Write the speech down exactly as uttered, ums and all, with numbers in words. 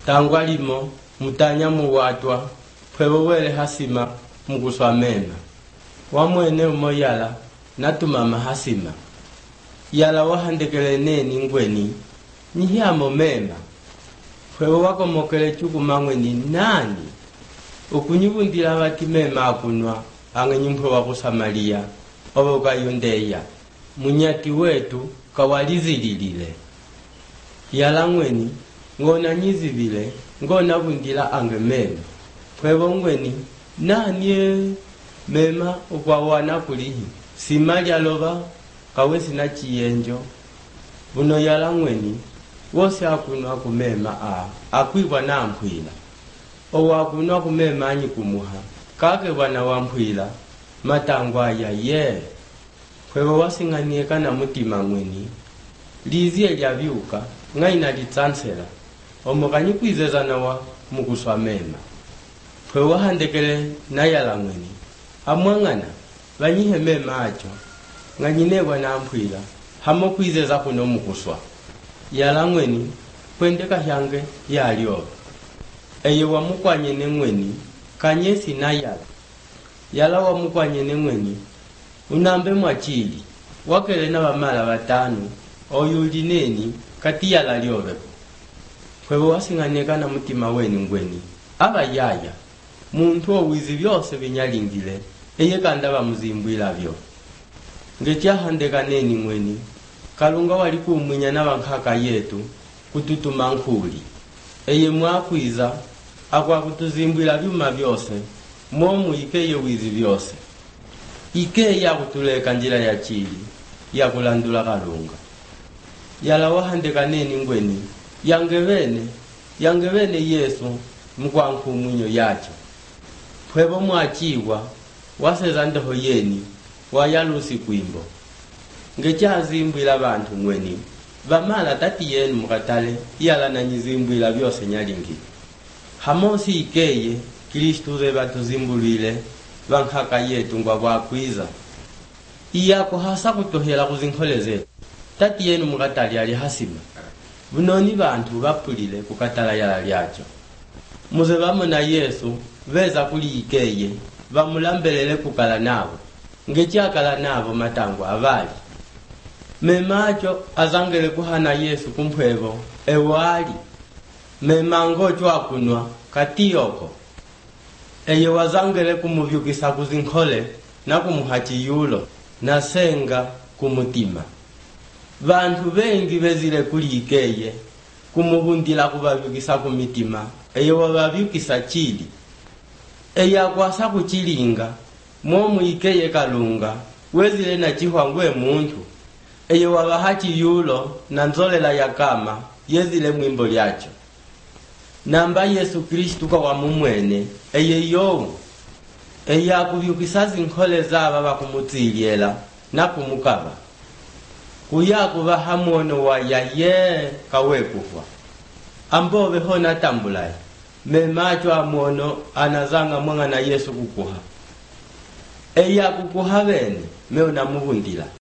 tangwalimo mutanya muwatwa pwebo wele hasima muguswa mema wamwene umoyala natumama hasima yala wahandekele neni ngweni nihiyamo mema pwebo wako mokele chuku mangweni nani ukunyibundila bati mema akunwa angenyumpwe wako Samaria oba ukayondeya munyati wetu kawalizililile yala ngweni ngona nyizibile ngona bundila ange mema pwebo ngweni nani mema ukwawana kulihi simali aloba kawesi na chiyenjo buno yala ngweni wose akunwa kumema a akwibwa na mpwila owa akunwa kumema anyi kumuha kake bwana wampwila matangwa ya ye pwebo wasinganyeka na mutima ngweni lizie lyabyuka ngaina litsansela omukanyi kwizeza nawa muguswa mema pwebo wahandekele na yala ngweni amwangana banyihe mema acho nganyinebwa na mpwila hamo kwizeza kuno muguswa yala ngweni kwendeka hyange yalyo eye wamukwanye nengweni kanyesi na yala yala wamukwanye nengweni unambe mwachili wakele na bamala batanu oyulineni kati yala lyobe pwebo wasinganyeka na mutima weni ngweni aba yaya muntu owizi byose binyalingile eye kanda bamuzimbwila byo ngecyahandeka neni ngweni kalunga wali kumwinya n'abankaka yetu kututuma nkuli eye mwakwiza akwa kutuzimbwila byuma byose mwomu ikeye wizi byose ikeye ya kutuleka njira ya chili ya kulandula kalunga yala wahandeka neni ngweni yangebene yangebene Yesu mkwanku mwinyo yacho pwebo mwachiwa waseza ndoho yeni wayalusi kwimbo ngechazimbwila abantu ngweni bamala tati yenu mukatale yala na nyizimbwila byose nyalingi hamosi ikeye Kristu ze batuzimbulwile bankaka yetu ngwa bwakwiza iyako hasa kutohela kuzinkhole zetu tati yenu mukatale ali hasima bunoni bantu bapulile kukatala yala lyacho muze bamona Yesu beza kuli ikeye bamulambelele kukala nabo ngecyakala nabo matangwa abali memacho azangele kuhana Yesu kumpwebo ewali memango chwakunwa katiyoko eye wazangele kumuvyukisa kuzinkhole na kumuhachi yulo na senga kumutima bantu bengi bezile kuli ikeye kumuhundila kubavyukisa kumitima eye wabavyukisa chili eye akwasa kuchilinga mwomu ikeye kalunga wezile na chihwangwe muntu eye wabahachi yulo na nzolela ya kama yezile mwimbo lyacho namba Yesu Kristu kwa wamumwene eye yomu eye akuvyukisa zinkhole zaba bakumutiliela na kumukaba kuyakuba hamono wa yaye kawekufwa ambobe hona tambulai memacho amono anazanga mwanga na Yesu kukuha eye akukuha bene meona muhundila